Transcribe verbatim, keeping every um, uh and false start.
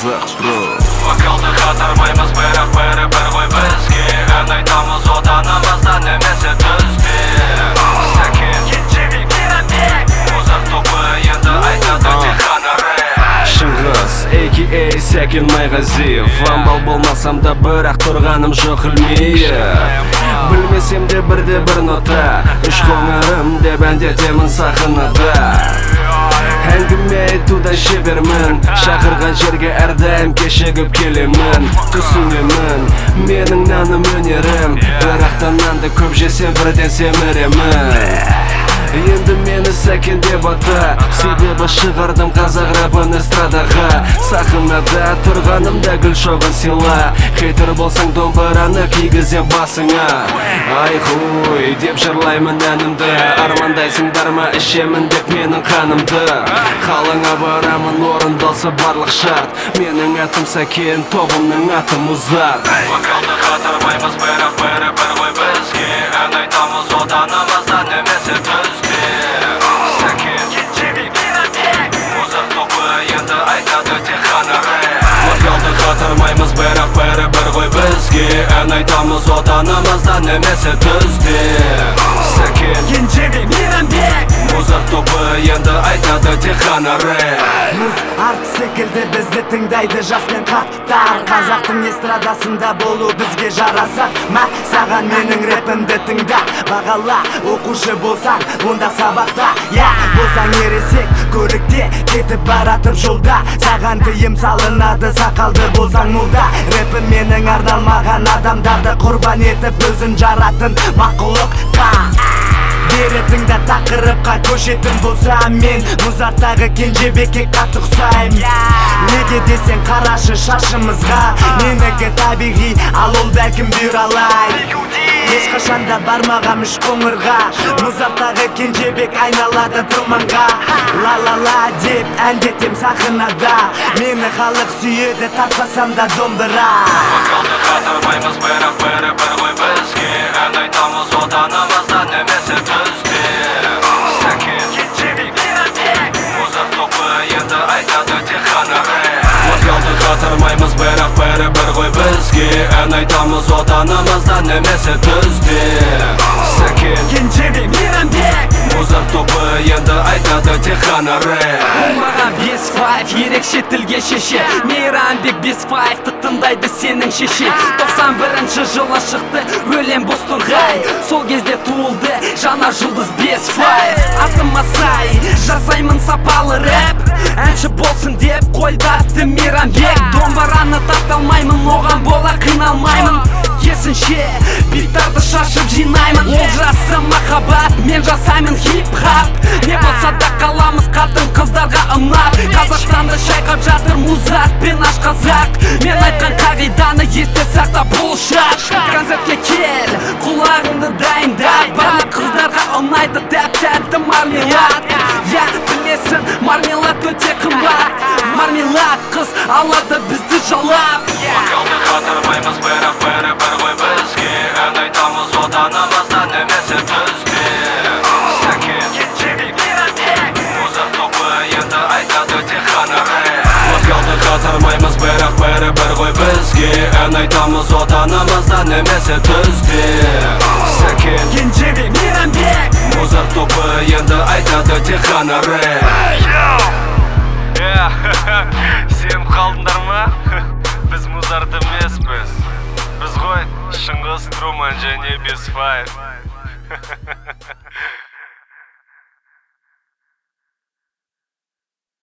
қазақ бро. Вокалды қатырмаймыз, бірақ бәрі-бір ғой бізге. Ән айтамыз отанымызда, немесе түзде. Сәкен Кенжебек Мейрамбек, Музарт тобы енді айтады тек қана рэп. Шыңғыс, а ка а Сәкен Майғазиев. Вамбал болмасам да бірақ тұрғаным жоқ ілмейі. Білмесем де бірде бір нота, үш қоңырым деп әндетемін сахнада. Әңгіме айтудан шебермін, шақырған жерге әрдайым кешігіп келемін. Түсінемін, менің наным өнерім, бірақтан нанды көп жесем бірден семіремін. Енді мені Сәкен деп ата, себебі шығардым қазақ рэпін эстрадаға. Сахнада тұрғанымда гүл шоғын сыйла, хейтер болсаң домбыраны кигізем басыңа. Ай хуй деп жырлаймын әнімді, армандайсыңдар ма ішемін деп менің қанымды. Қалыңа барамын орындалса барлық шарт, менің атым Сәкен, тобымның аты Музарт. Вокалды қатырмаймыз, бірақ бәрі-бір ғой бізге. Ән айтамыз отанымызда, немесе түзде. Сәкен Кенжебек Мейрамбек, Музарт тобы енді айтады тек қана рэп. Вокалды қатырмаймыз, бірақ бәрі-бір ғой бізге. Ән айтамыз отанымызда, немесе түзде. Сәкен Кенжебек Мейрамбек, Музарт тобы енді айтады тек қана рэп. Музарт секілді бізді тыңдайды жас пен қарттар. Қазақтың эстрадасында болу бізге жарасар ма? Саған менің рэпімді тыңда, бағала. Оқушы болсаң, онда сабақта, я болсаң ересек көлікте кетіп баратып жолда. Саған тыйым салынады, сақалды болсаң молда. Рэпім менің арналмаған адамдарды құрбан етіп өзін жаратын мақұлыққа. Беретіңді тақырыпқа көшетін болсам мен Музарттағы Кенжебекке қатты ұқсаймын. Неге десең қарашы шашымызға, менікі табиғи, ал ол бәлкім бұйралай. Ешқашанда бармағам үш қоңырға, Музарттағы Кенжебек айналады тұрманға. Ла-ла-ла деп әндетем сахнада, мені халық сүйеді тартпасам да домбыра. Вокалды қатырмаймыз, бірақ бәрі-бір ғой бізге. Ән айтамыз отанымызда, немесе түзде. Сәкен Кенжебек Мейрамбек, Музарт тобы енді айтады тек қана рэп. Вокалды қатырмаймыз, бірақ бәрі-бір ғой бізге. Ән айтамыз отанымызда, немесе түзде. Сәкен Кенжебек Мейрамбек, Музарт тобы енді айтады тек қана рэп. Маған бес файв ерекше тілге шеше, Мейрамбек бес файвты тыңдайды сенің шеше. Тоқсан бірінші жылы шықты өлем бос тұрғай, сол кезде туылды жаңа жұлдыз бес файв. Атыма сай жасаймын сапалы рэп, әнші болсын деп қойдатты Мейрамбек. Домбыраны тарталмаймын, оған бола қиналмаймын. Керісінше биттарды шашып жинаймын. Ол жасы махаббат, мен жасаймын хип-хап. Не болса да қаламыз қатын қыздарға ұнап. Қазақстанды шайқап жатыр Музарт пен аш қазақ. Мен айтқан қағиданы есте сақта бұл шақ. Концертке кел, құлағыңды дайындап, барлық қыздарға ұнайды тәп-тәтті мармелад. Я білесің, мармелад өте қымбат, мармелад қыз алады бізді жалап. Вокалды қатырмаймыз, бірақ бәрі-бір ғой бізге. Ән айтамыз отанымызда, немесе түзде. Сәкен Кенжебек Мейрамбек, Музарт тобы енді айтады тек қана рэп. Вокалды қатырмаймыз, бірақ бәрі-бір ғой бізге. Ән айтамыз отанымызда, немесе түзде. Сәкен Кенжебек Мейрамбек, Музарт тобы енді айтады тек қана рэп. Сен қалдыңдар ма? Біз Музарт емеспіз. Біз ғой Шыңғыс, Труман және бес файв.